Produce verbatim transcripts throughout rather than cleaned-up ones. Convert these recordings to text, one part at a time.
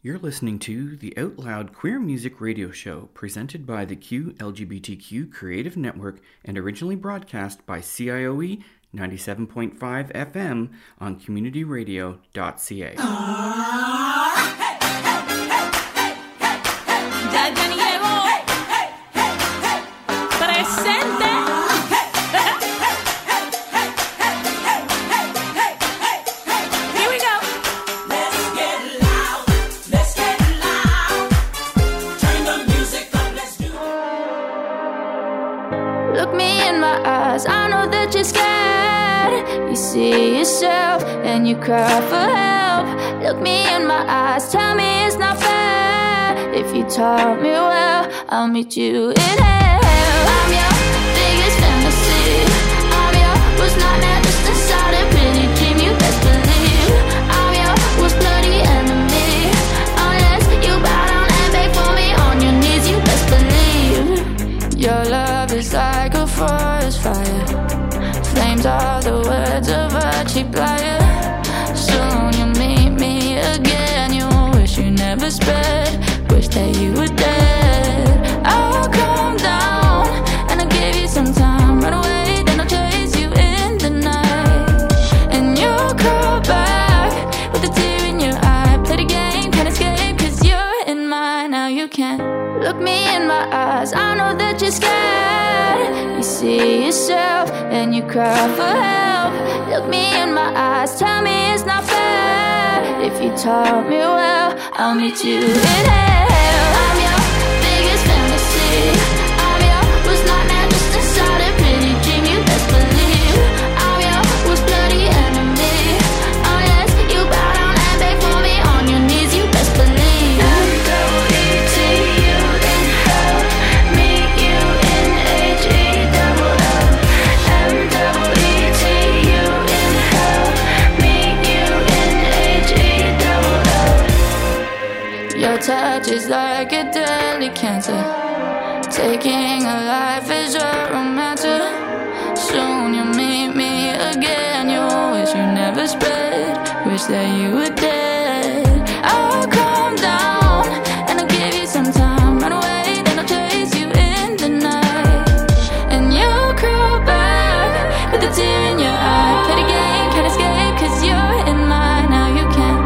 You're listening to the Out Loud Queer Music Radio Show, presented by the Q L G B T Q Creative Network and originally broadcast by C I O E ninety-seven point five F M on community radio dot c a. See yourself and you cry for help. Look me in my eyes, tell me it's not fair. If you taught me well, I'll meet you in hell. I'm your biggest fantasy. I'm your worst nightmare, just inside a pretty dream. You best believe I'm your worst bloody enemy. Unless you bow down and beg for me on your knees, you best believe your love is like a forest fire. Flames are the words of a cheap liar. Soon you'll meet me again. You wish you never spread. Wish that you were dead. I'll calm down and I'll give you some time. Run away, then I'll chase you in the night. And you'll crawl back with a tear in your eye. Play the game, can't escape, cause you're in mine. Now you can't look me in my eyes. I know that you're scared. You see yourself and you cry for help. Look me in my eyes, tell me it's not fair. If you taught me well, I'll meet you in hell. I'm your biggest fantasy. I'm your worst nightmare, just inside a pretty dream. You best believe I'm your worst bloody enemy. Unless you bow down and beg for me on your knees, you best believe M O E T U in hell. Meet you in H E double L. M O E T U in hell. Meet you in H E double L. Your touch is like a deadly cancer. Taking a life is your romancer. Soon you'll meet me again. You wish you never spread. Wish that you were dead. I'll calm down and I'll give you some time. Run away, then I'll chase you in the night. And you'll crawl back with a tear in your eye. Play the game, can't escape, cause you're in mine. Now you can't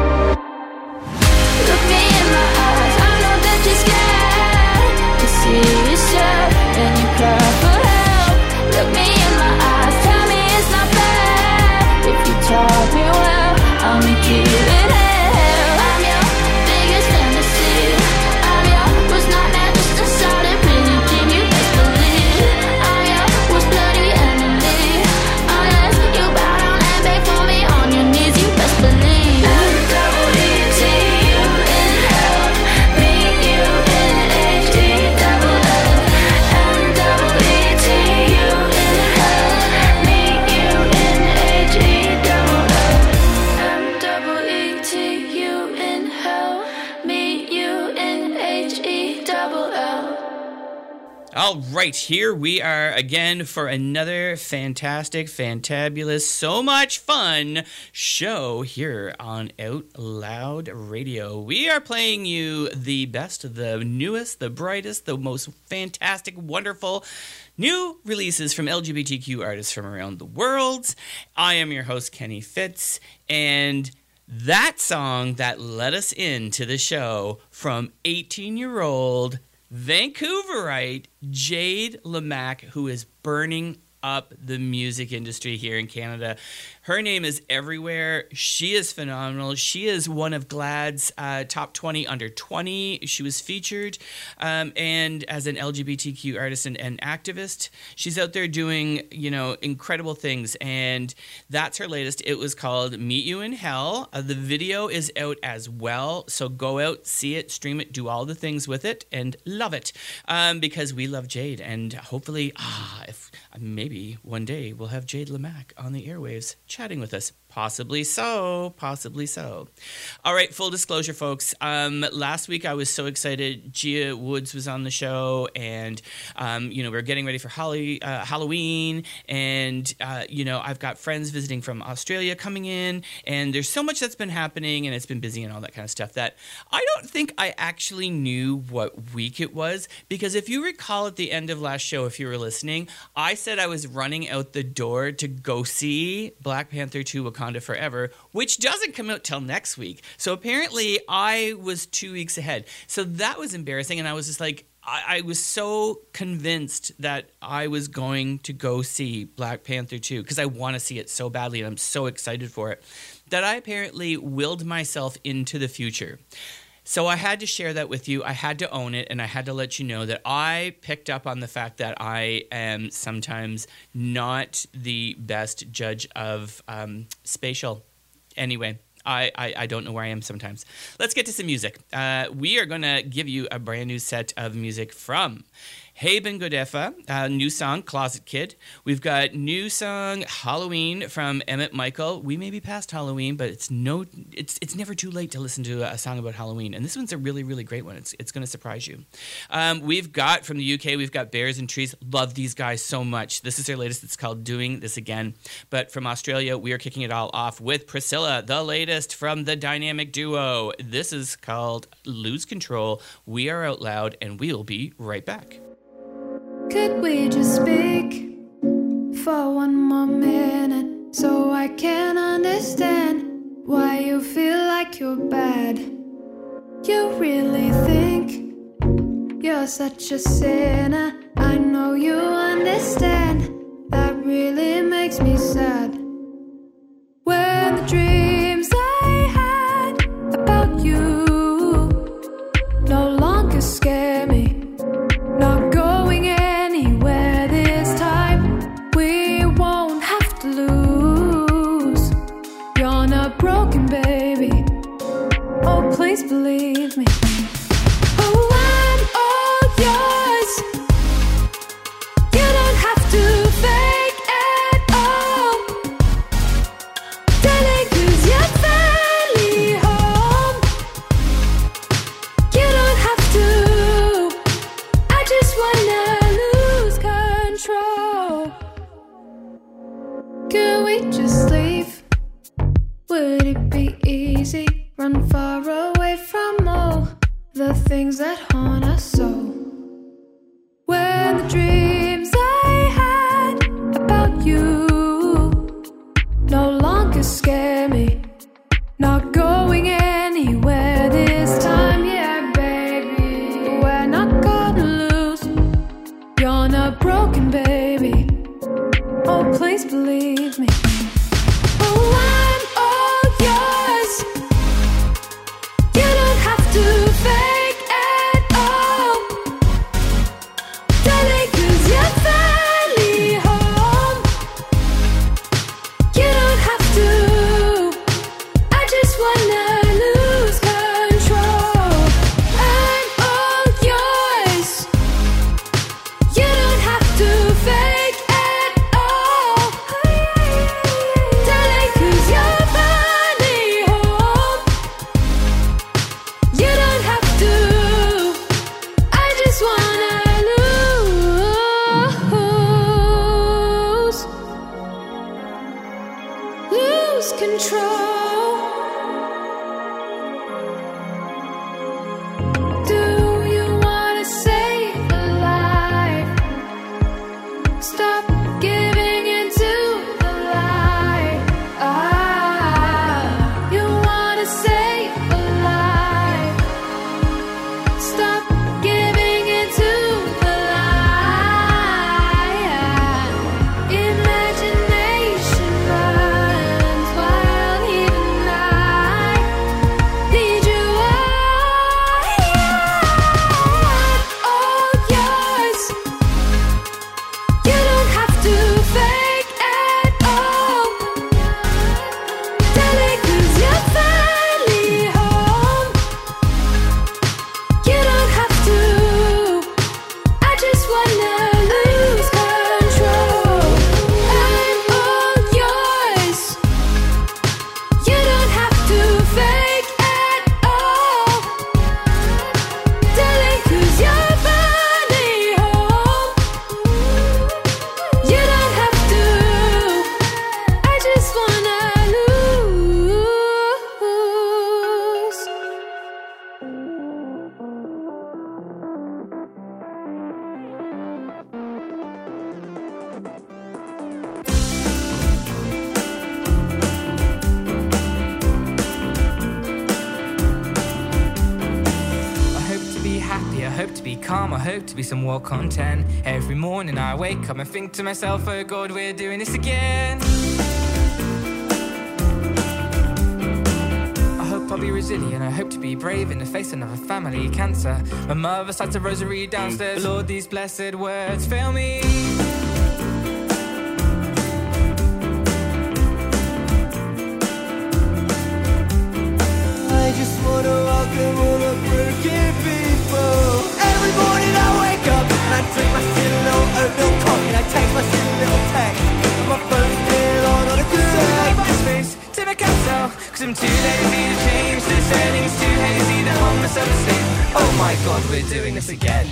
look me in my eyes. I know that you're scared. You see yourself and you cry for help. Look me in my eyes, tell me it's not fair. If you taught me well, I'll meet you in hell. I'm your biggest fantasy. I'm your worst nightmare, just inside a pretty dream. You best believe I'm your worst bloody enemy. Unless you bow down and beg for me on your knees, you best believe M O E T U in hell. Meet you in H E double L. M O E T U in hell. Meet you in H E double L. M O E T U in hell. Meet you in H E double L. All right, here we are again for another fantastic, fantabulous, so much fun show here on Out Loud Radio. We are playing you the best, the newest, the brightest, the most fantastic, wonderful new releases from L G B T Q artists from around the world. I am your host, Kenny Fitz, and that song that led us into the show from eighteen-year-old Vancouverite Jade Lemack, who is burning up the music industry here in Canada. Her name is everywhere. She is phenomenal. She is one of GLAAD's uh, top twenty under twenty. She was featured um, and as an L G B T Q artist and, and activist. She's out there doing, you know, incredible things, and that's her latest. It was called Meet You in Hell. Uh, the video is out as well, so go out, see it, stream it, do all the things with it, and love it um, because we love Jade, and hopefully, ah, if maybe one day we'll have Jade Lemack on the airwaves chatting with us. Possibly so. Possibly so. All right, full disclosure, folks. Um, last week I was so excited. Gia Woods was on the show, and, um, you know, we we're getting ready for Holly, uh, Halloween, and, uh, you know, I've got friends visiting from Australia coming in, and there's so much that's been happening, and it's been busy and all that kind of stuff that I don't think I actually knew what week it was, because if you recall at the end of last show, if you were listening, I said I was running out the door to go see Black Panther two Wakanda Forever, which doesn't come out till next week. So apparently I was two weeks ahead. So that was embarrassing, and I was just like, I, I was so convinced that I was going to go see Black Panther two because I want to see it so badly, and I'm so excited for it, that I apparently willed myself into the future. So I had to share that with you. I had to own it, and I had to let you know that I picked up on the fact that I am sometimes not the best judge of um, spatial. Anyway, I, I, I don't know where I am sometimes. Let's get to some music. Uh, we are going to give you a brand new set of music from Haben Godefa, uh, new song, Closet Kid. We've got new song, Halloween, from Emmett Michael. We may be past Halloween, but it's no, it's it's never too late to listen to a song about Halloween. And this one's a really, really great one. It's it's going to surprise you. Um, we've got, from the U K, we've got Bears and Trees. Love these guys so much. This is their latest. It's called Doing This Again. But from Australia, we are kicking it all off with Priscilla, the latest from the dynamic duo. This is called Lose Control. We are out loud, and we'll be right back. Could we just speak for one more minute so I can understand why you feel like you're bad? You really think you're such a sinner? I know you understand. That really makes me sad. When the dreams I had about you no longer scare me, not going anywhere this time. We won't have to lose. You're not broken, baby. Oh, please believe me. Oh, I'm all yours. You don't have to fake at all. Darling, 'cause you're finally home. You don't have to. I just wanna lose control. Could we just leave? Would it be easy? Run far away from all the things that haunt us so. When the dreams I had about you no longer scare me, not going anywhere this time. Yeah, baby, we're not gonna lose. You're not broken, baby. Oh, please believe me. Oh, I'm all yours. You don't have to fake at all. I hope to be calm, I hope to be somewhat content. Every morning I wake up and think to myself, oh God, we're doing this again. I hope I'll be resilient, I hope to be brave in the face of another family cancer. My mother cites a rosary downstairs, Lord, these blessed words fail me. I just wanna welcome all the broken people. Every morning I wake up and I drink my silly little oatmeal coffee and I take my silly little text. And my phone's still on on a good day. My space to my castle, cause I'm too lazy to change the settings, too hazy to hold myself asleep. Oh my God, we're doing this again.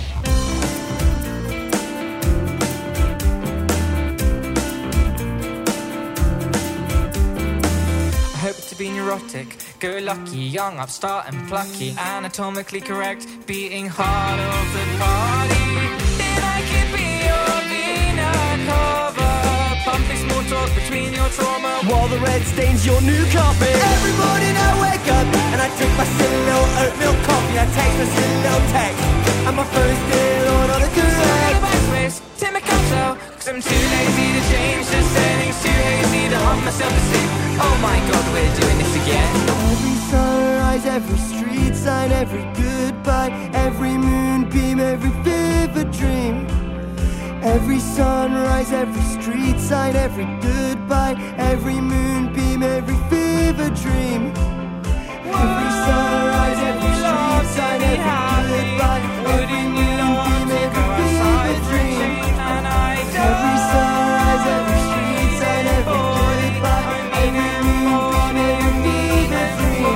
I hope to be neurotic, go lucky, young, upstart and plucky, anatomically correct, beating hard off the party. Then I could be your peanut cover, pumping small talk between your trauma, while the red stains your new carpet. Every morning I wake up and I drink my silly little oatmeal coffee. I take my silly little text and my phone's still on on a good day. Backspace to my castle, cause I'm too lazy to change the settings, too hazy to hum myself to sleep. Oh my God, we're doing this again. Every sunrise, every street sign, every goodbye, every moonbeam, every vivid dream. Every sunrise, every street sign, every goodbye, every moonbeam, every vivid dream. Every sunrise, every street sign, every goodbye, every moonbeam, every vivid dream. Every sunrise, every street sign, every goodbye, every moonbeam, every vivid dream.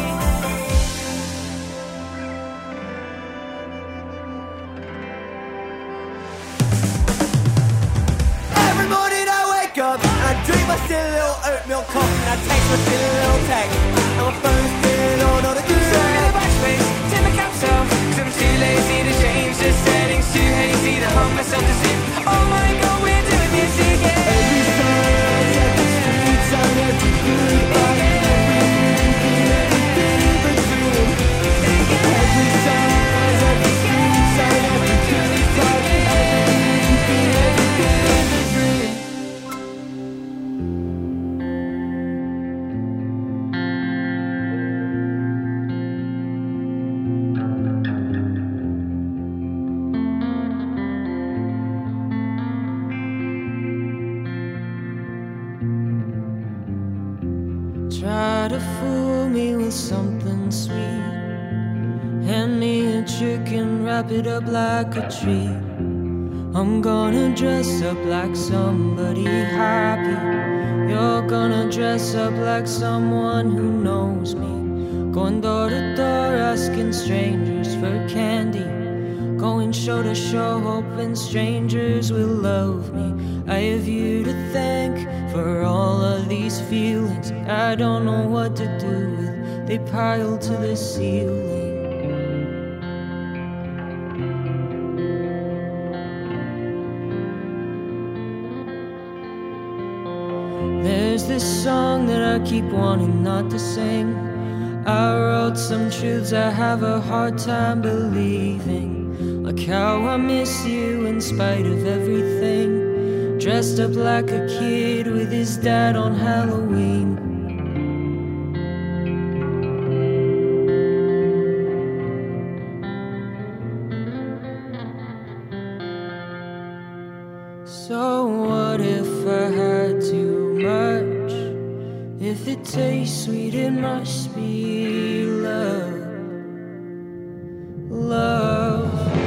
Every morning I wake up and I drink my silly little oatmeal coffee and I take my silly little text and my phone's still on on a good day. Backspace to my capsule, cause I'm too lazy to change the settings, too hazy to hum myself to sleep. Oh my God, we're doing this again. Every sunrise, every street sign, every goodbye, every moonbeam, every vivid dream. Every sunrise, every street sign, every goodbye, every moonbeam, every vivid dream. Try to fool me with something sweet. Hand me a chicken, wrap it up like a treat. I'm gonna dress up like somebody happy. You're gonna dress up like someone who knows me. Going door to door asking strangers for candy. Going show to show hoping strangers will love me. I have you to thank for all of these feelings I don't know what to do with. They pile to the ceiling. There's this song that I keep wanting not to sing. I wrote some truths I have a hard time believing, like how I miss you in spite of everything. Dressed up like a kid with his dad on Halloween. So what if I had too much? If it tastes sweet, it must be love. Love.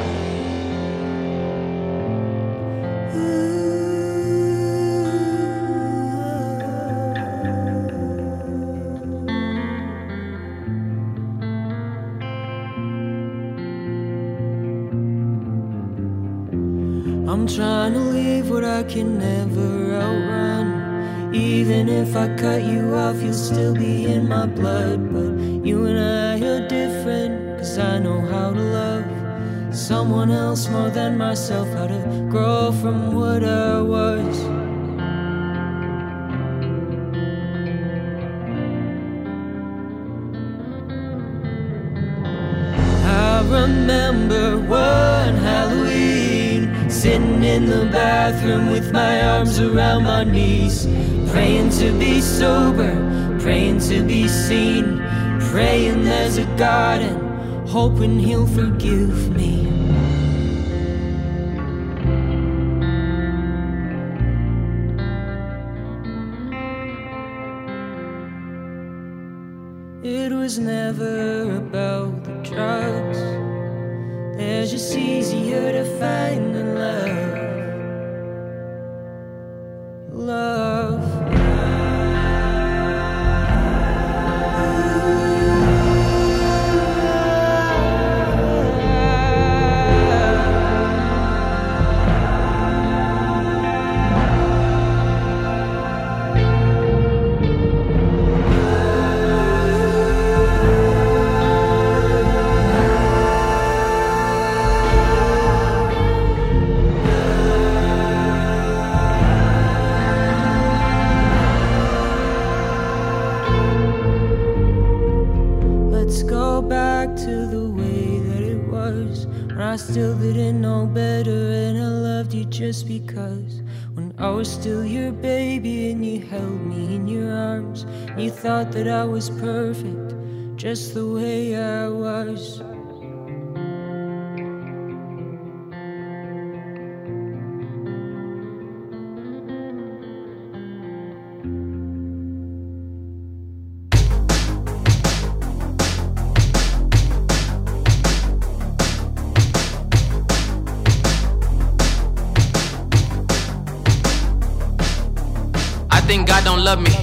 I'm trying to leave what I can never outrun. Even if I cut you off, you'll still be in my blood. But you and I are different, 'cause I know how to love someone else more than myself, how to grow from what I was. I remember one Halloween, sitting in the bathroom with my arms around my knees, praying to be sober, praying to be seen, praying there's a God and hoping he'll forgive me. It was never about the drugs, they're just easier to find than love. Love. I still didn't know better, and I loved you just because. When I was still your baby and you held me in your arms, you thought that I was perfect, just the way I was. God don't love me.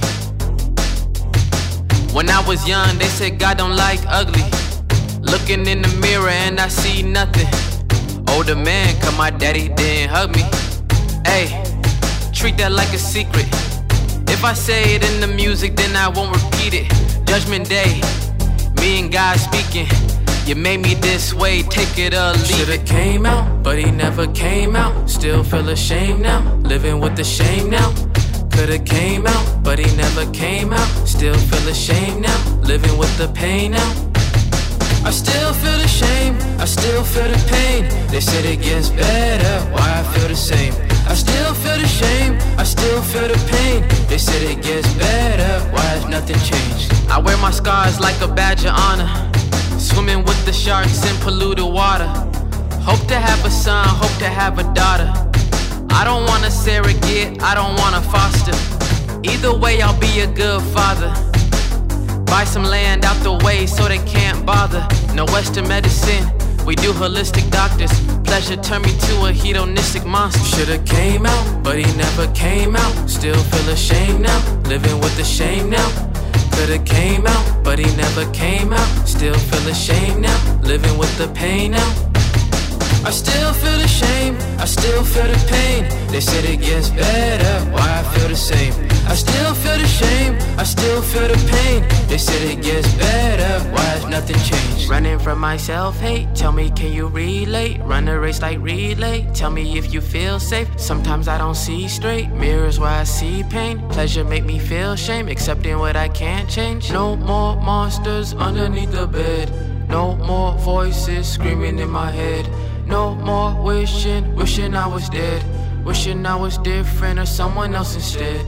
When I was young, they said God don't like ugly. Looking in the mirror and I see nothing. Older man, cause my daddy didn't hug me. Hey, treat that like a secret. If I say it in the music, then I won't repeat it. Judgment day, me and God speaking. You made me this way, take it or leave it. Should've came out, but he never came out. Still feel ashamed now, living with the shame now. Could've came out, but he never came out. Still feel ashamed now, living with the pain now. I still feel the shame, I still feel the pain. They said it gets better, why I feel the same. I still feel the shame, I still feel the pain. They said it gets better, why has nothing changed? I wear my scars like a badge of honor, swimming with the sharks in polluted water. Hope to have a son, hope to have a daughter. I don't wanna surrogate, I don't wanna foster. Either way, I'll be a good father. Buy some land out the way so they can't bother. No Western medicine, we do holistic doctors. Pleasure turned me to a hedonistic monster. Should've came out, but he never came out. Still feel ashamed now, living with the shame now. Could've came out, but he never came out. Still feel ashamed now, living with the pain now. I still feel the shame, I still feel the pain. They said it gets better, why I feel the same. I still feel the shame, I still feel the pain. They said it gets better, why has nothing changed? Running from myself, hate, tell me can you relate? Run a race like relay, tell me if you feel safe. Sometimes I don't see straight, mirrors where I see pain. Pleasure make me feel shame, accepting what I can't change. No more monsters underneath the bed. No more voices screaming in my head. No more wishing, wishing I was dead. Wishing I was different or someone else instead.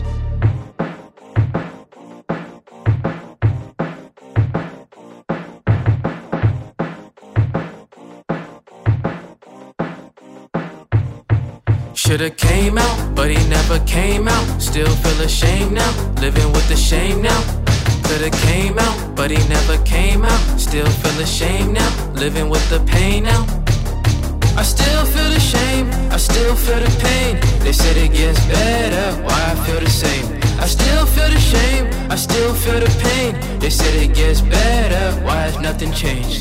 Should've came out, but he never came out. Still feel ashamed now, living with the shame now. Could've came out, but he never came out. Still feel ashamed now, living with the pain now. I still feel the shame, I still feel the pain. They said it gets better, why I feel the same. I still feel the shame, I still feel the pain. They said it gets better, why has nothing changed?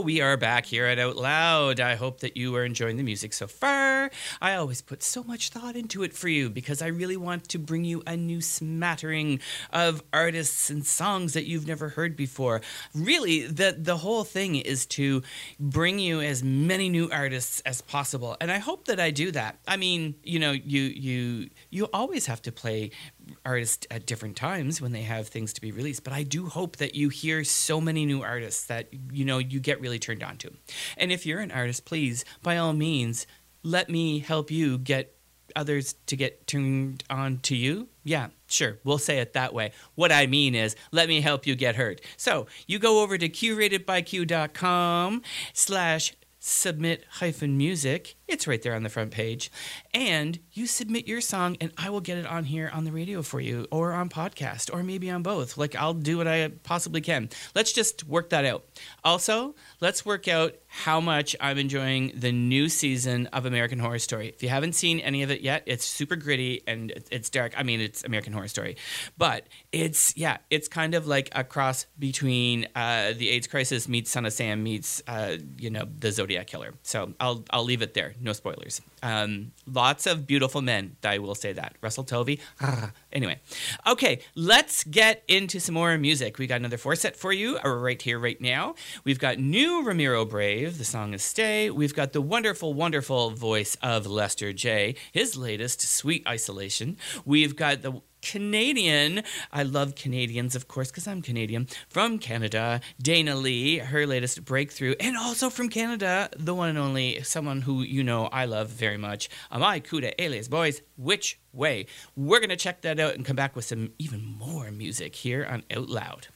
we are back here at Out Loud. I hope that you are enjoying the music so far. I always put so much thought into it for you because I really want to bring you a new smattering of artists and songs that you've never heard before. Really, the, the whole thing is to bring you as many new artists as possible. And I hope that I do that. I mean, you know, you you you always have to play artists at different times when they have things to be released, but I do hope that you hear so many new artists that, you know, you get really turned on to. And if you're an artist, please, by all means, let me help you get others to get turned on to you. Yeah, sure, we'll say it that way. What I mean is, let me help you get heard. So you go over to curatedbyq.com slash submit hyphen music. It's right there on the front page. And you submit your song and I will get it on here on the radio for you, or on podcast, or maybe on both. Like, I'll do what I possibly can. Let's just work that out. Also, let's work out how much I'm enjoying the new season of American Horror Story. If you haven't seen any of it yet, it's super gritty and it's dark. I mean, it's American Horror Story. But it's, yeah, it's kind of like a cross between uh, the AIDS crisis meets Son of Sam meets, uh, you know, the Zodiac Killer. So I'll I'll leave it there. No spoilers. Um, lots of beautiful men. I will say that. Russell Tovey. Anyway. Okay, let's get into some more music. We got another four set for you right here, right now. We've got new Ramiro Brave. The song is Stay. We've got the wonderful, wonderful voice of Lester J. His latest, Sweet Isolation. We've got the Canadian, I love Canadians, of course, because I'm Canadian, from Canada, Dana Lee, her latest breakthrough, and also from Canada, the one and only, someone who you know I love very much, Amai Kuda alias Boys, Which Way? We're going to check that out and come back with some even more music here on Out Loud.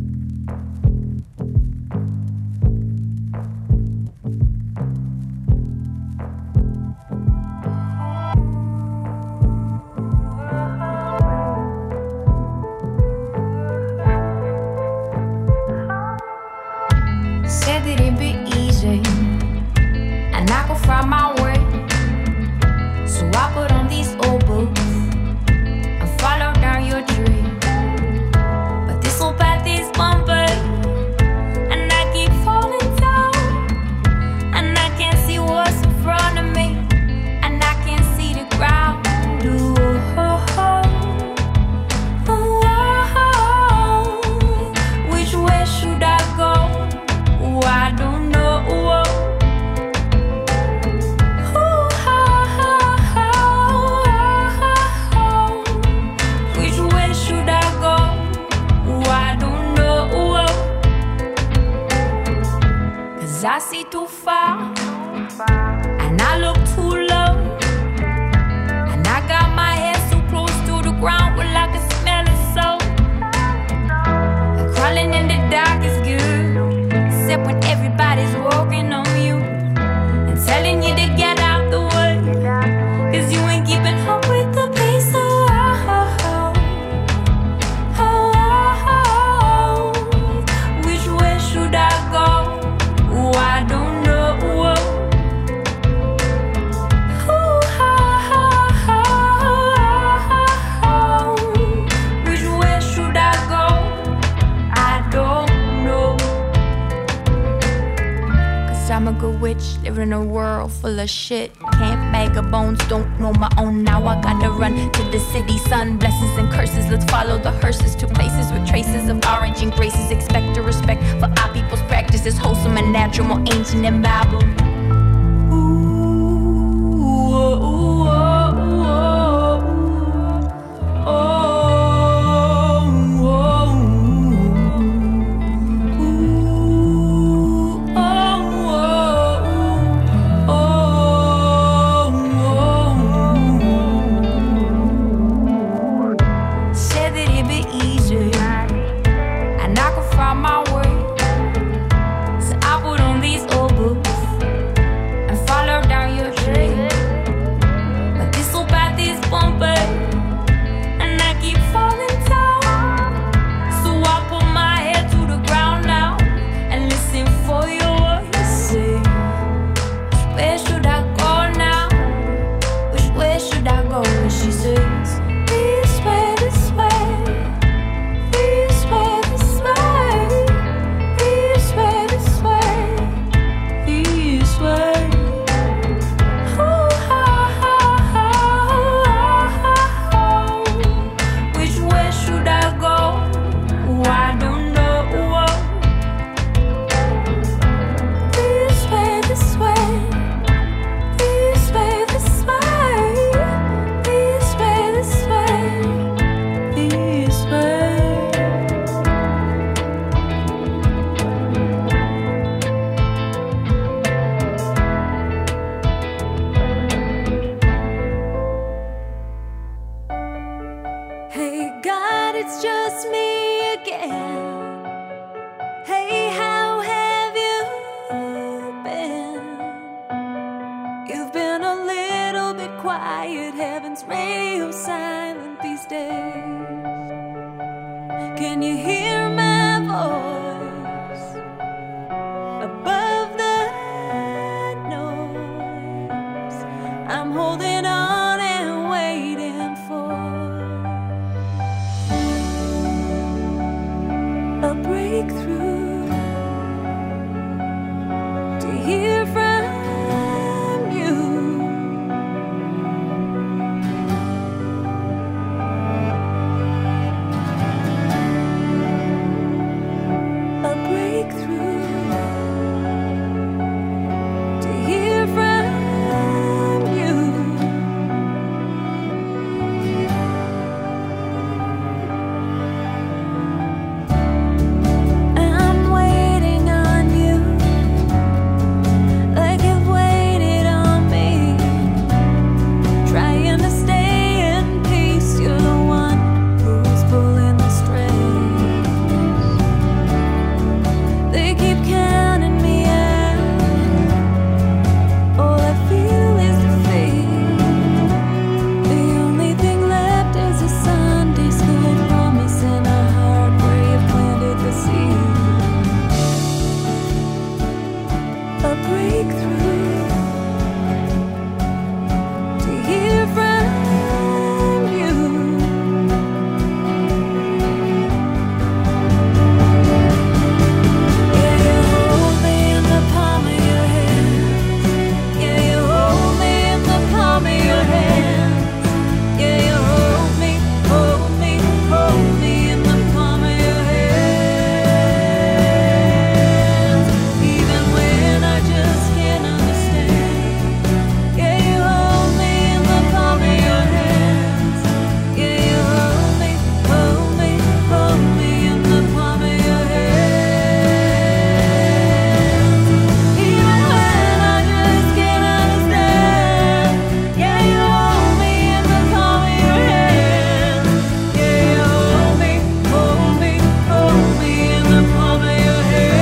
Said that it'd be easy, and I could find my way. So I put on these old boots and follow down your dream. But this old path is bumpy, and I keep falling down. And I can't see what's in front of me, and I can't see the ground. Ooh, oh, oh. Oh, oh. Which way should I go? I don't know. Ooh, ha, ha, ha. Which way should I go? I don't know. 'Cause I see too far, and I look too low, and I got my head so close to the ground, well I can smell it so. And crawling in the dark is good, except when everybody's walking on you and telling you to get out the way, 'cause you ain't keeping up with the pace. Oh, oh, oh, oh, oh. Which way should I go? Oh, I don't know. Ooh, ha, ha, ha. Which way should I go? I don't know. I'm a good witch, living in a world full of shit. Can't bag of bones, don't know my own. Now I gotta run to the city sun. Blessings and curses, let's follow the hearses to places with traces of orange and graces. Expect a respect for our people's practices, wholesome and natural, more ancient than Bible. Ooh, oh, oh, oh, oh. quiet, heaven's radio silent these days. Can you hear my voice above the noise? I'm holding on and waiting for a breakthrough to hear from you. A breakthrough to hear from you. I'm waiting on you, like you've waited on me, trying to stay in peace. You're the one who's pulling the strings. They keep counting me out. All I feel is defeat. The only thing left is a Sunday school promise in a heart where you planted the seed. A breakthrough to hear from you. Yeah, you hold me in the palm of your hand. Yeah, you hold me in the palm of your hand. Yeah, you hold me, hold me, hold me in the palm of your hand. Even when I just can't understand. Yeah, you hold me in the palm of your hands. Yeah, you hold me, hold me, hold me in the palm of your hands. Even when I just can't understand. Yeah, you hold me in the palm of your hands. Yeah, you hold me, hold me, hold me in the palm of your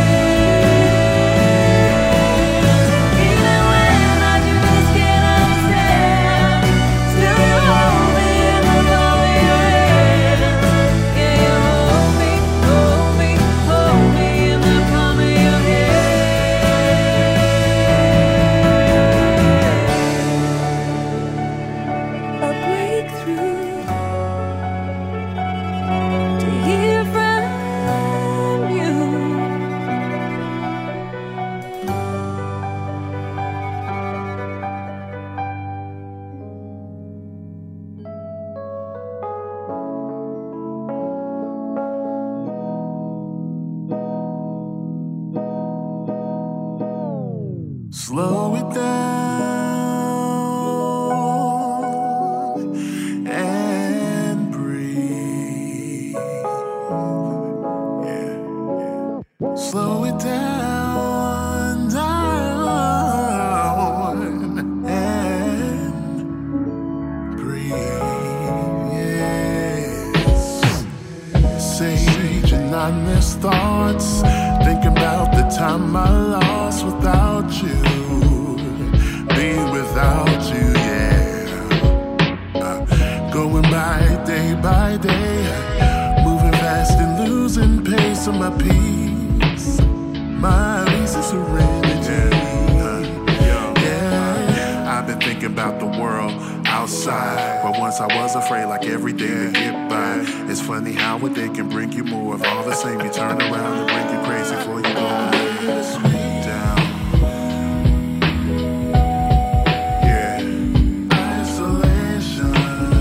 hands. Even when I just can't understand, still you hold me in the palm of your hands. Yeah, you hold me, hold me, hold me in the palm of your hands. A breakthrough to hear from you. Slow it down and breathe. Yeah, yeah. Slow it down, down and breathe. Yes. Sage and honest thoughts. Think about the time I lost without you, being without you, yeah. Uh, going by day by day, moving fast and losing pace of my peace, my easy serenity. Uh, yeah, I've been thinking about the world outside, but once I was afraid, like every day to get by. It's funny how a day can bring you more of all the same. You turn around and bring you crazy before you go away. Down. Yeah. Isolation.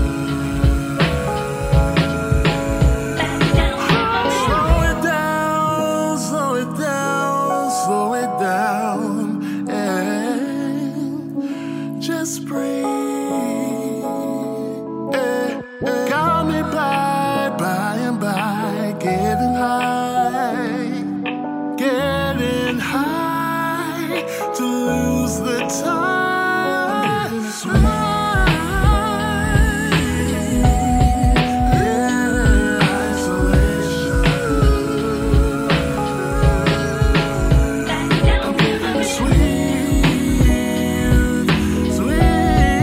Slow it down, slow it down, slow it down, and just breathe. Got me by, by and by, getting high, getting high to lose the time. Yeah, isolation. I'm getting sweet, sweet.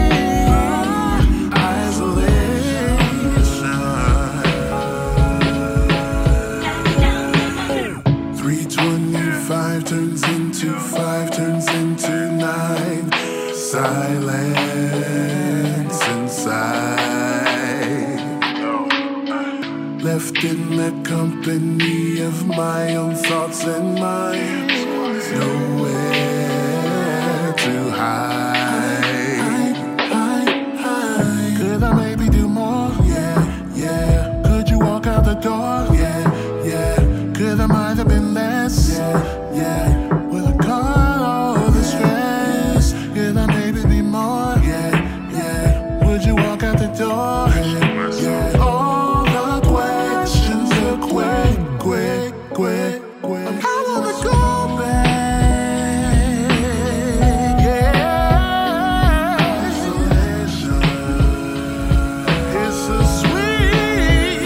silence inside. Left in the company of my own thoughts and minds. Nowhere to hide. Could I maybe do more? Yeah, yeah. Could you walk out the door? Yeah, yeah. Could I might have been less? Yeah, yeah. Will I cut all the stress? Could I maybe be more? Yeah, yeah. Would you walk out the door? Yeah, yeah. All the questions are quick, quick, quick, quick. I wanna go back. Yeah. Isolation. It's so sweet,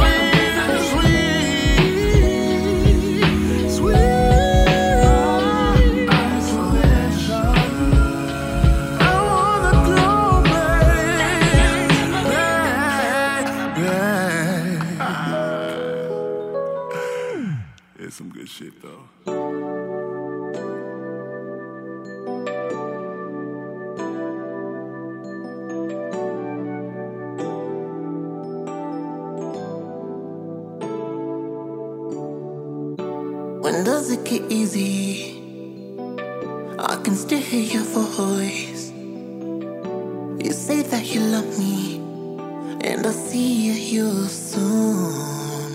sweet, sweet. Isolation. I wanna go back, back, back. It's some good shit though. When does it get easy? I can still hear your voice. You say that you love me, and I'll see you soon.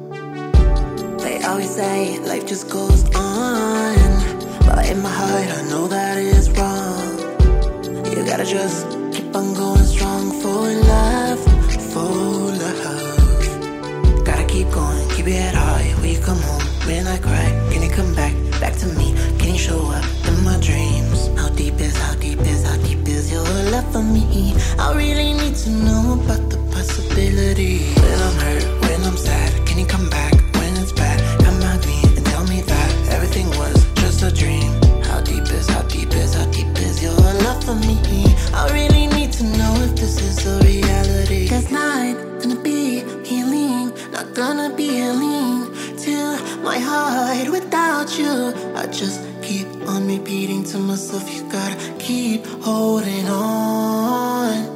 They always say life just goes on, but in my heart I know that is wrong. You gotta just keep on going strong for love, for love. Gotta keep going, keep your head high. When you come home, when I cry, can you come back, back to me? Can you show up in my dreams? How deep is, how deep is, how deep is your love for me? I really need to know about the possibility. When I'm hurt, when I'm sad, can you come back when it's bad? Come at me and tell me that everything was just a dream. How deep is, how deep is, how deep is your love for me? I really need to know if this is a reality. Cause not gonna be healing, not gonna be healing to my heart without you. I just keep on repeating to myself, you gotta keep holding on.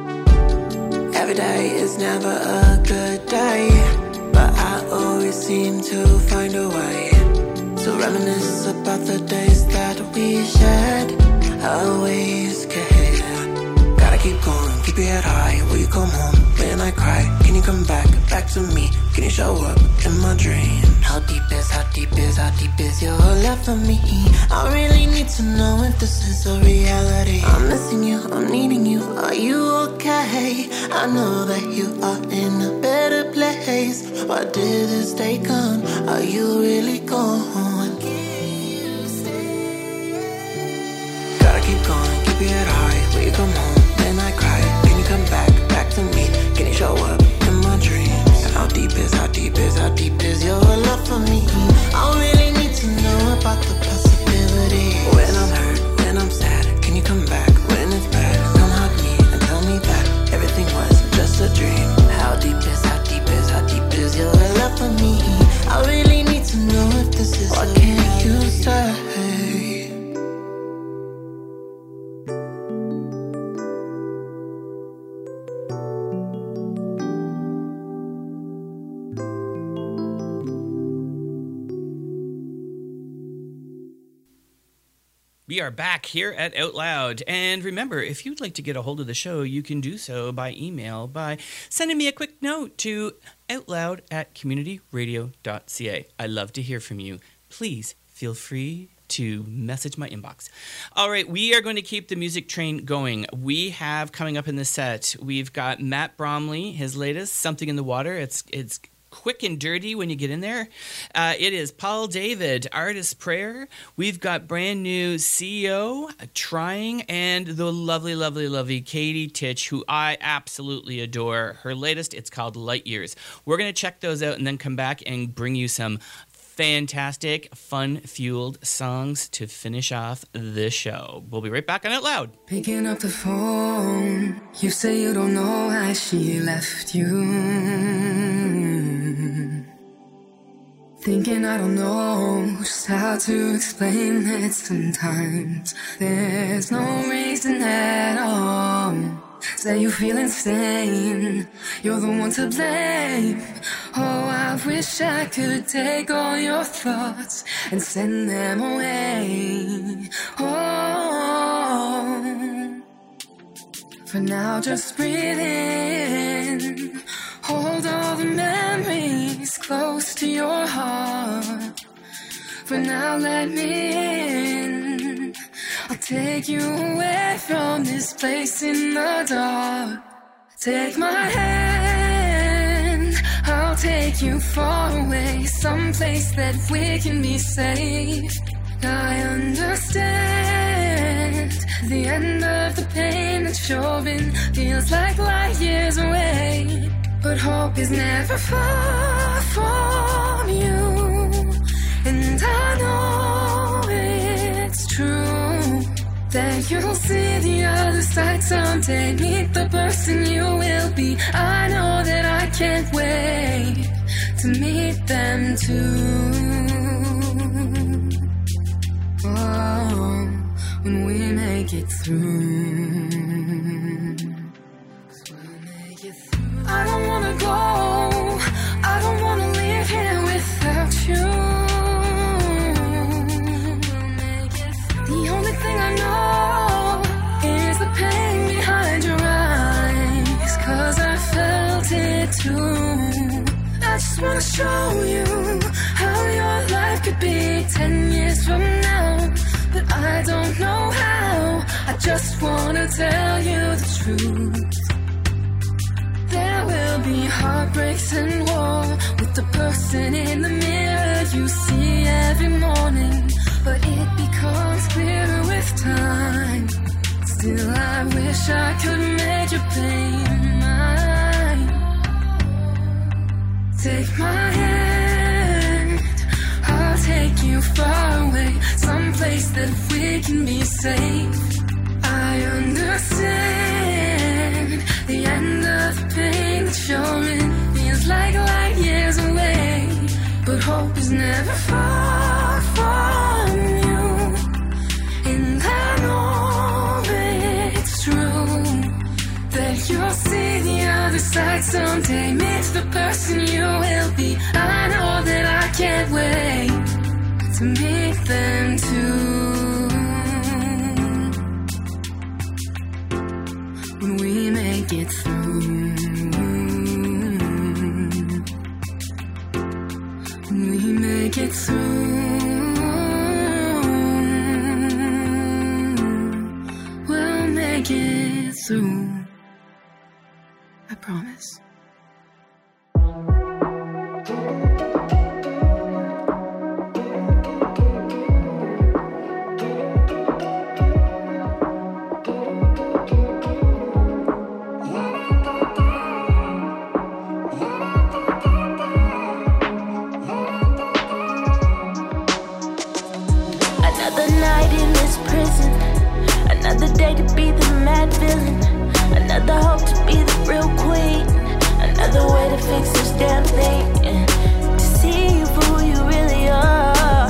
Every day is never a good day, but I always seem to find a way to reminisce about the days that we shared. Always care. Gotta keep going, keep your head high. Will you come home when I cry? Can you come back, back to me? Can you show up in my dreams? How deep is, how deep is, how deep is your love for me? I really need to know if this is a reality. I'm missing you, I'm needing you. Are you okay? I know that you are in a better place. Why did this day come? Are you really gone? Gotta keep going, keep your head high. Will you come home when I cry? Can you come back, back to me? Can you show up in my dreams? How deep is, how deep is, how deep is your love for me? I really need to know about the possibility. When I'm hurt, when I'm sad, can you come back when it's bad? Come hug me and tell me that everything was just a dream. How deep is, how deep is, how deep is your love for me? I really need to know if this is. Why can't you stay? We are back here at Out Loud. And remember, if you'd like to get a hold of the show, you can do so by email by sending me a quick note to outloud at community radio dot c a. I love to hear from you. Please feel free to message my inbox. All right, we are going to keep the music train going. We have coming up in the set, we've got Matt Bromley, his latest, Something in the Water. It's it's quick and dirty when you get in there. Uh, it is Paul David, Artist Prayer. We've got brand new C E O, Trying, and the lovely, lovely, lovely Katie Titch, who I absolutely adore. Her latest, it's called Light Years. We're going to check those out and then come back and bring you some fantastic, fun-fueled songs to finish off this show. We'll be right back on Out Loud. Picking up the phone, you say you don't know why she left you. Thinking I don't know just how to explain it sometimes. There's no reason at all. Say you feel insane, you're the one to blame. Oh, I wish I could take all your thoughts and send them away. Oh, for now just breathe in. Hold all the memories close to your heart. For now let me in. I'll take you away from this place in the dark. Take my hand, I'll take you far away, someplace that we can be safe. I understand the end of the pain that you're in feels like light years away. But hope is never far from you, and I know it's true that you'll see the other side someday. Meet the person you will be. I know that I can't wait to meet them too. Oh, when we make it through. I don't wanna go, I don't wanna leave here without you. The only thing I know is the pain behind your eyes, 'cause I felt it too. I just wanna show you how your life could be ten years from now, but I don't know how. I just wanna tell you the truth. There will be heartbreaks and war with the person in the mirror you see every morning, but it becomes clearer with time. Still, I wish I could make your pain mine. Take my hand, I'll take you far away, someplace that we can be safe. I understand the end of the pain that you're in feels like light years away, but hope is never far from you, and I know it's true that you'll see the other side someday. Meet the person you will be. I know that I can't wait to meet them too. When we make it through, when we make it through, we'll make it through. I promise. Another day to be the mad villain, another hope to be the real queen, another way to fix this damn thing, and to see you for who you really are.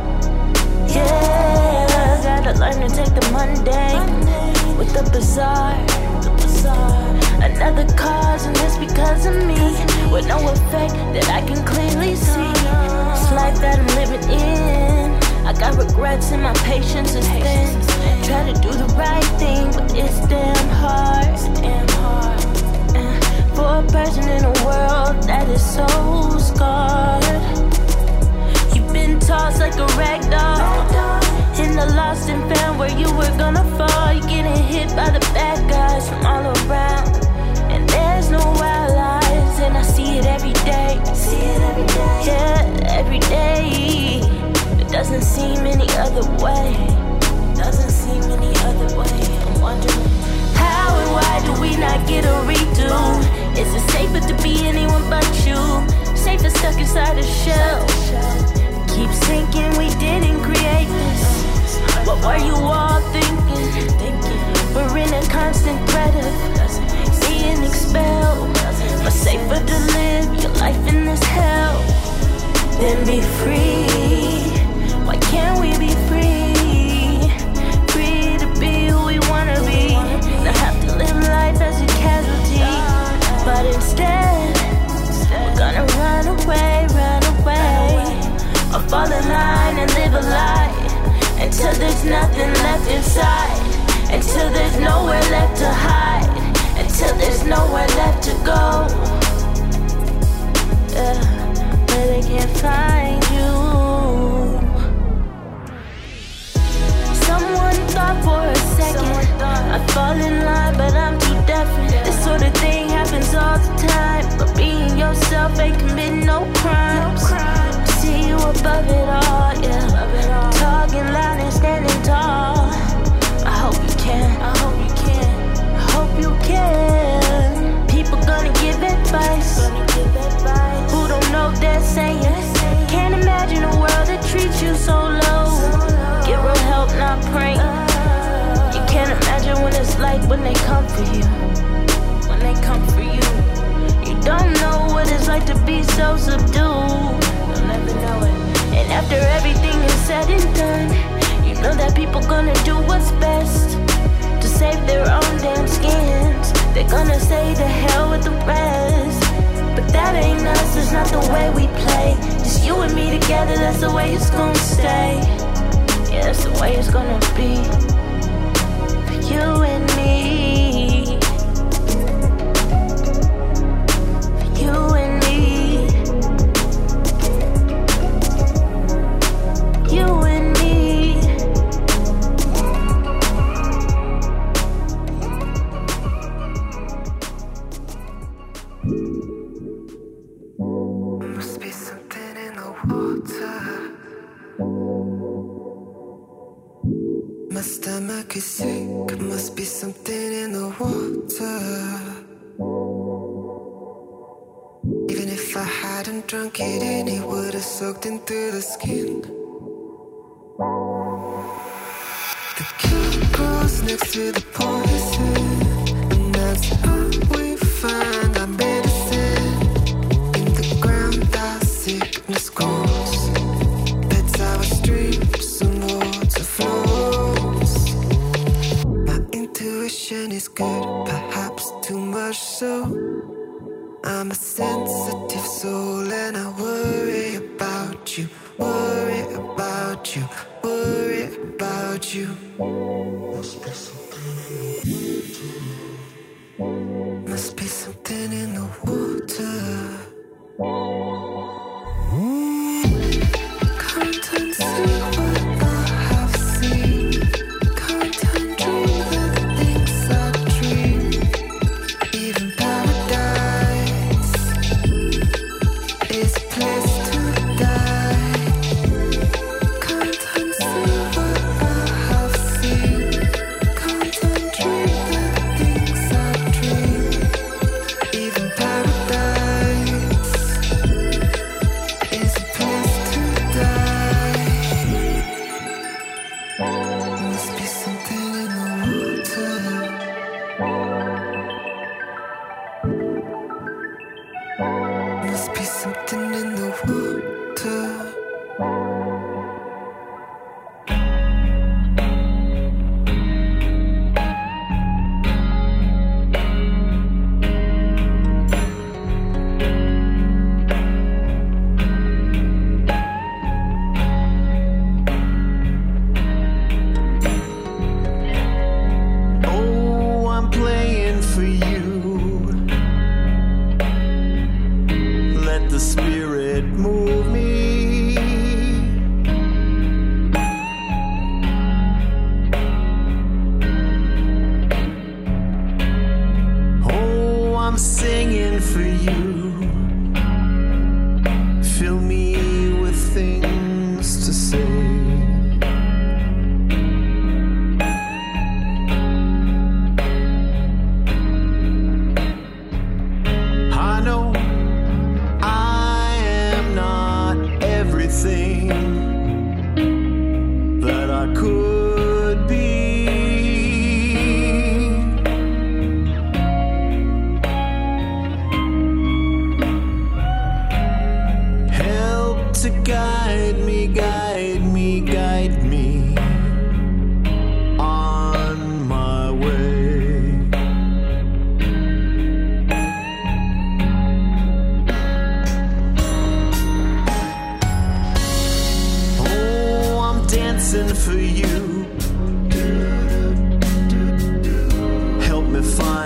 Yeah, gotta learn to take the mundane with the bizarre. Another cause, and it's because of me, with no effect that I can clearly see. This life that I'm living in, I got regrets and my patience is thin. Try to do the right thing, but it's damn hard. Uh, for a person in a world that is so scarred, you've been tossed like a rag doll in the lost and found where you were gonna fall. You're getting hit by the bad guys from all around, and there's no wild lies, and I see it every day. See it every day. Yeah, every day. It doesn't seem any other way. Doesn't seem any other way. I'm wondering how and why do we not get a redo? Is it safer to be anyone but you? Safer stuck inside a shell. Keep thinking we didn't create this. What were you all thinking? We're in a constant threat of being expelled, but safer to live your life in this hell. then be free. Why can't we be free? Free to be who we wanna be, not have to live life as a casualty. But instead, we're gonna run away, run away, or fall in line and live a lie until there's nothing left inside, until there's nowhere left to hide, until there's nowhere left to go. Yeah, where they can't find you. Someone thought for a second I'd fall in line, but I'm too different. This sort of thing happens all the time, but being yourself ain't committing no crimes. See you above it all, yeah. Talking loud and standing tall. I hope you can, I hope you can, I hope you can. People gonna give advice, who don't know they're saying. Can't imagine a world that treats you so low. Get real help, not praying. You can't imagine what it's like when they come for you. When they come for you, you don't know what it's like to be so subdued. You'll never know it. And after everything is said and done, you know that people gonna do what's best to save their own damn skins. They're gonna say to hell with the rest, but that ain't us, it's not the way we play. Just you and me together, that's the way it's gonna stay. Yeah, that's the way it's gonna be. For you and me, for you and me, you and me. Must be something in the water. My stomach is sick. Must be something in the water. Even if I hadn't drunk it in, it would have soaked in through the skin. The chemicals next to the poison, and that's how we find our medicine. In the ground, our sickness grows. That's our streams and water flows. My intuition is good, perhaps too much so. I'm a sensitive soul and I worry about you, worry about you, worry about you. Must be something in the water. Must be something in the water. Can't unsee what I have seen. Can't undream the things I dream. Even paradise is a place to die. Can't unsee what I have seen. Can't undream the things I dream. Even paradise is a place to die. Must be something in the water. Must be something in the water. Oh, I'm playing for you. Let the spirit move me. Oh, I'm singing for you. Fill me with things to say. I know I am not everything that I could be.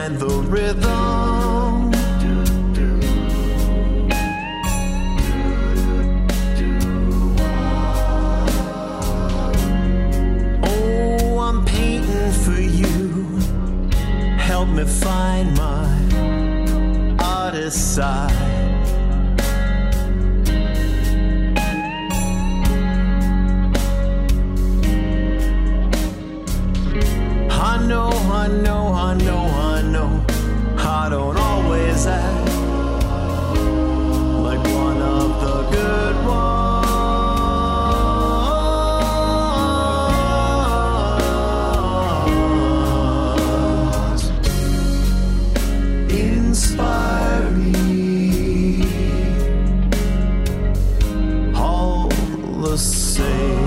find the rhythm. Oh, I'm painting for you. Help me find my artist side. I know, I know, I know, I know, I don't always act like one of the good ones. Inspire me, all the same.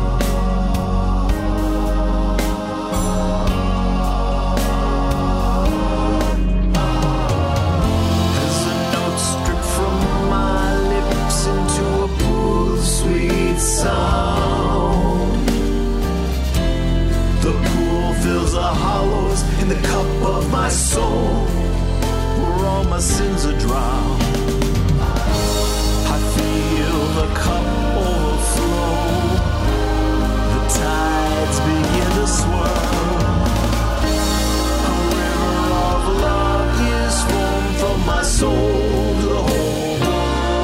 Sound. The pool fills the hollows in the cup of my soul, where all my sins are drowned. I feel the cup overflow, the tides begin to swirl. A river of love is formed from my soul to the whole world.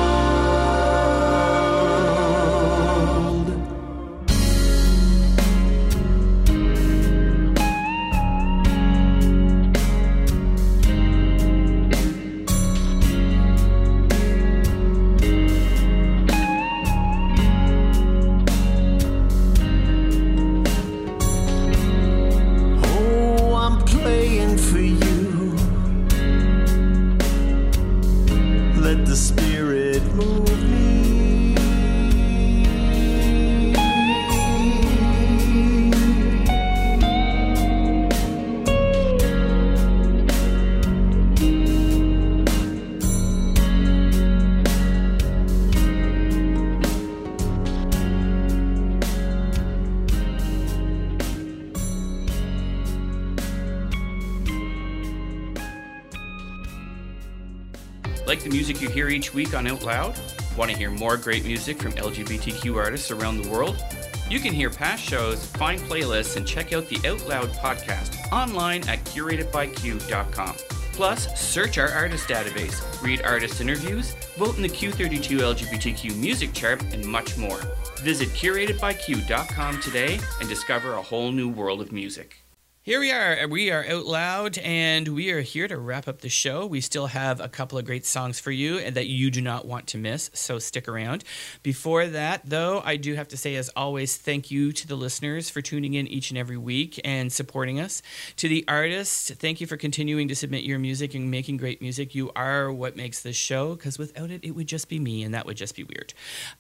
Like the music you hear each week on Out Loud? Want to hear more great music from L G B T Q artists around the world? You can hear past shows, find playlists, and check out the Out Loud podcast online at curated by q dot com. Plus, search our artist database, read artist interviews, vote in the Q thirty-two L G B T Q music chart, and much more. Visit curated by q dot com today and discover a whole new world of music. Here we are. We are Out Loud, and we are here to wrap up the show. We still have a couple of great songs for you and that you do not want to miss, so stick around. Before that, though, I do have to say, as always, thank you to the listeners for tuning in each and every week and supporting us. To the artists, thank you for continuing to submit your music and making great music. You are what makes this show, because without it, it would just be me, and that would just be weird.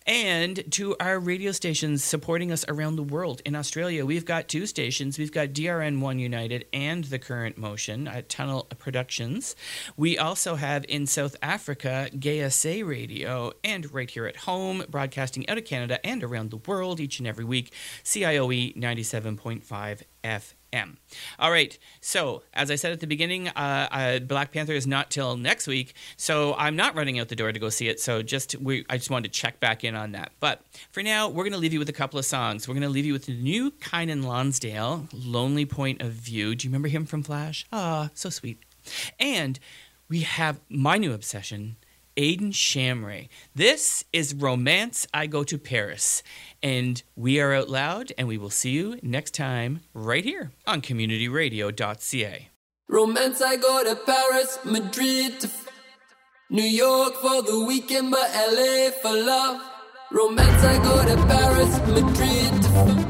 And to our radio stations supporting us around the world. In Australia, we've got two stations. We've got D R N one United and The Current Motion at Tunnel Productions. We also have in South Africa Gay S A Radio, and right here at home, broadcasting out of Canada and around the world each and every week, C I O E ninety-seven point five F M. All right, so as I said at the beginning, uh, uh, Black Panther is not till next week, so I'm not running out the door to go see it, so just we, I just wanted to check back in on that. But for now, we're going to leave you with a couple of songs. We're going to leave you with the new Kynan Lonsdale, Lonely Point of View. Do you remember him from Flash? Ah, so sweet. And we have my new obsession, Aidan Shamray. This is Romance, I Go to Paris. And we are Out Loud, and we will see you next time right here on community radio dot c a. Romance, I go to Paris, Madrid to f- New York for the weekend, but L A for love. Romance, I go to Paris, Madrid to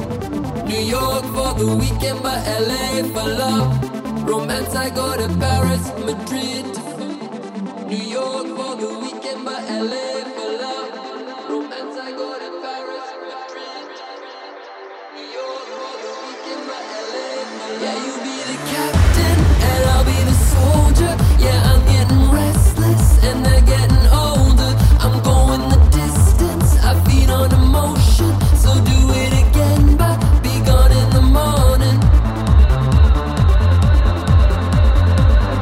f- New York for the weekend, but L A for love. Romance, I go to Paris, Madrid to f- New York for the weekend, but L A for love. Romance, I go to Paris, Madrid, New York for the weekend, but L A for love. Yeah, you be the captain and I'll be the soldier. Yeah, I'm getting restless and they're getting older. I'm going the distance, I feed on emotion. So do it again, but be gone in the morning.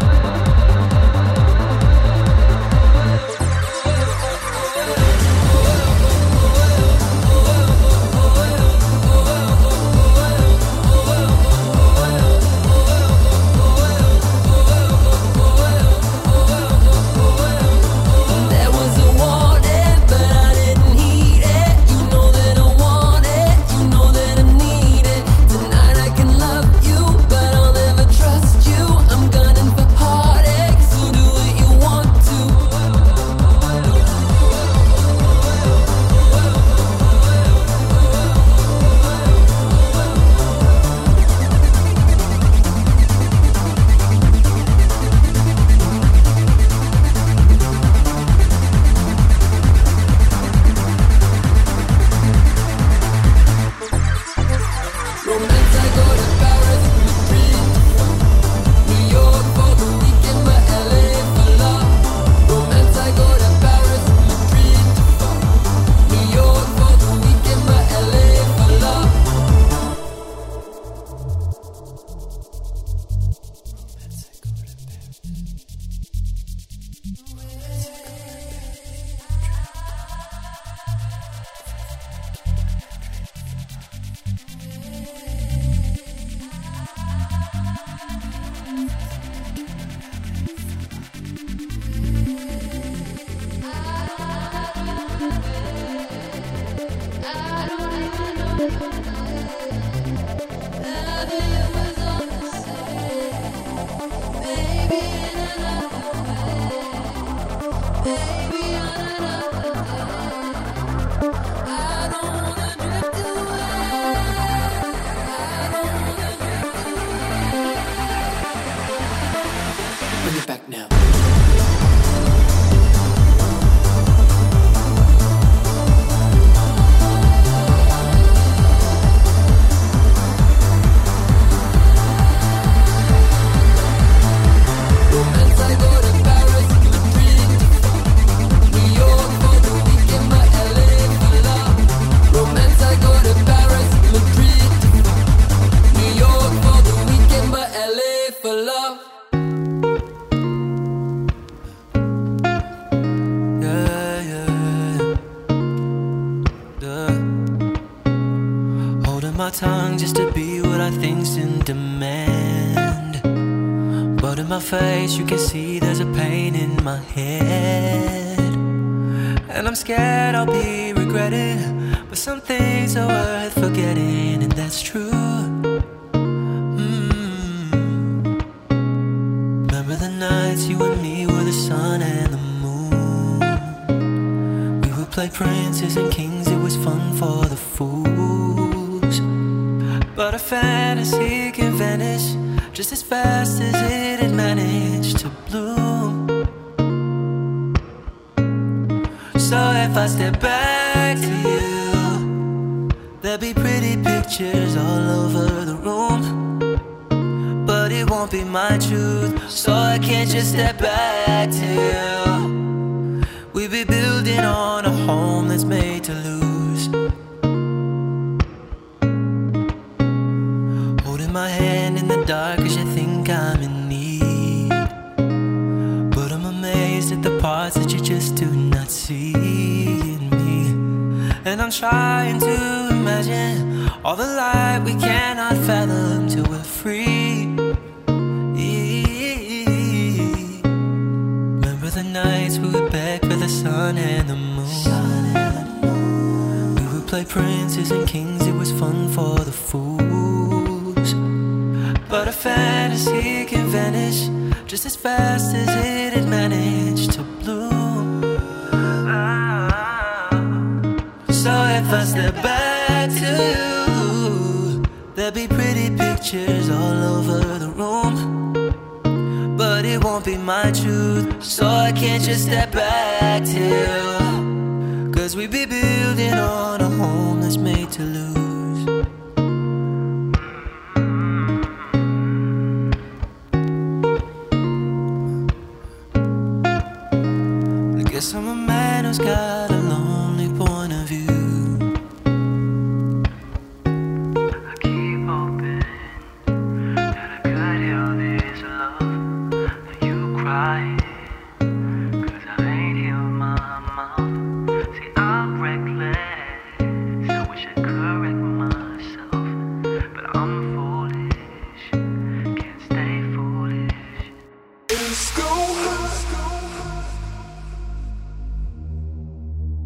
my tongue just to be what I think's in demand. But in my face you can see there's a pain in my head. And I'm scared I'll be regretted, but some things are worth forgetting, and that's true. mm. Remember the nights you and me were the sun and the moon. We would play princes and kings, it was fun for the fools. But a fantasy can vanish just as fast as it had managed to bloom. So if I step back to you, there'll be pretty pictures all over the room, but it won't be my truth, so I can't just step back to you. We'll be building on a home that's made to lose. Holding my hand in the dark cause you think I'm in need, but I'm amazed at the parts that you just do not see in me. And I'm trying to imagine all the light we cannot fathom till we're free. Remember the nights we would beg for the sun and the moon. We would play princes and kings, it was fun for the fools. But a fantasy can vanish just as fast as it had managed to bloom. So if I step back to you, there'll be pretty pictures all over the room, but it won't be my truth, so I can't just step back to you. Cause we be building on a home that's made to lose. Guess I'm a man who's got a lonely point of view. I keep hoping that I could heal this love and you crying, cause I ain't healed my mouth. See, I'm reckless, I wish I could correct myself, but I'm foolish, can't stay foolish. It's go high.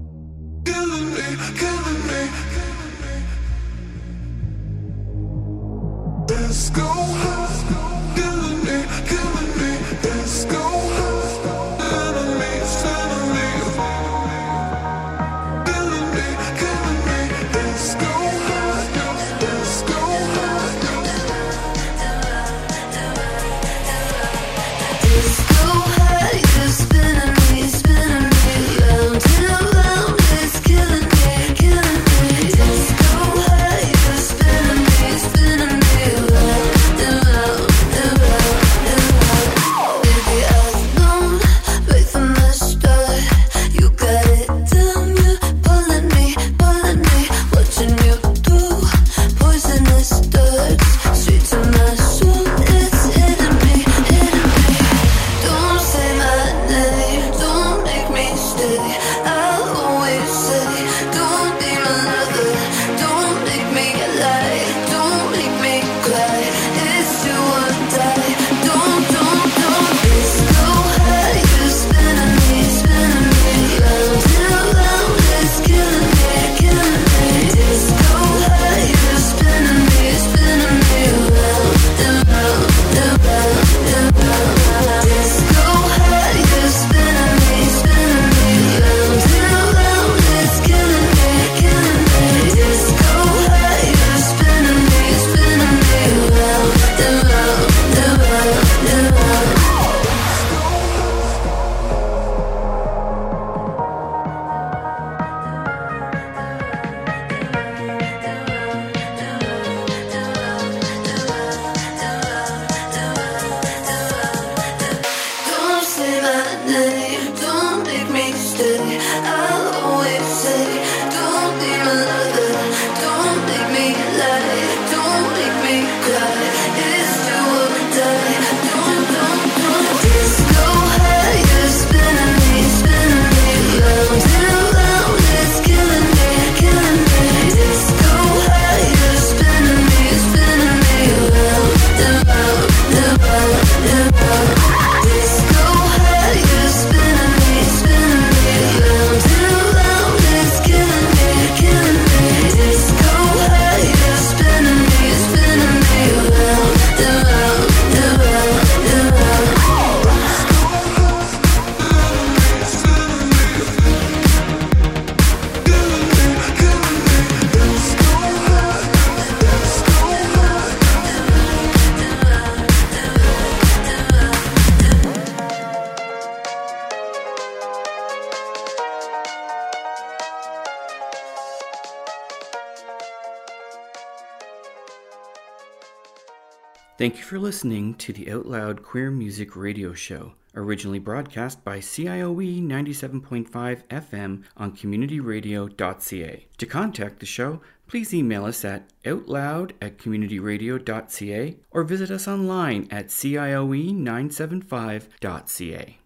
Thank you for listening to the Out Loud Queer Music Radio Show, originally broadcast by C I O E ninety-seven point five F M on community radio dot c a. To contact the show, please email us at outloud at community radio dot c a or visit us online at C I O E nine seven five dot c a.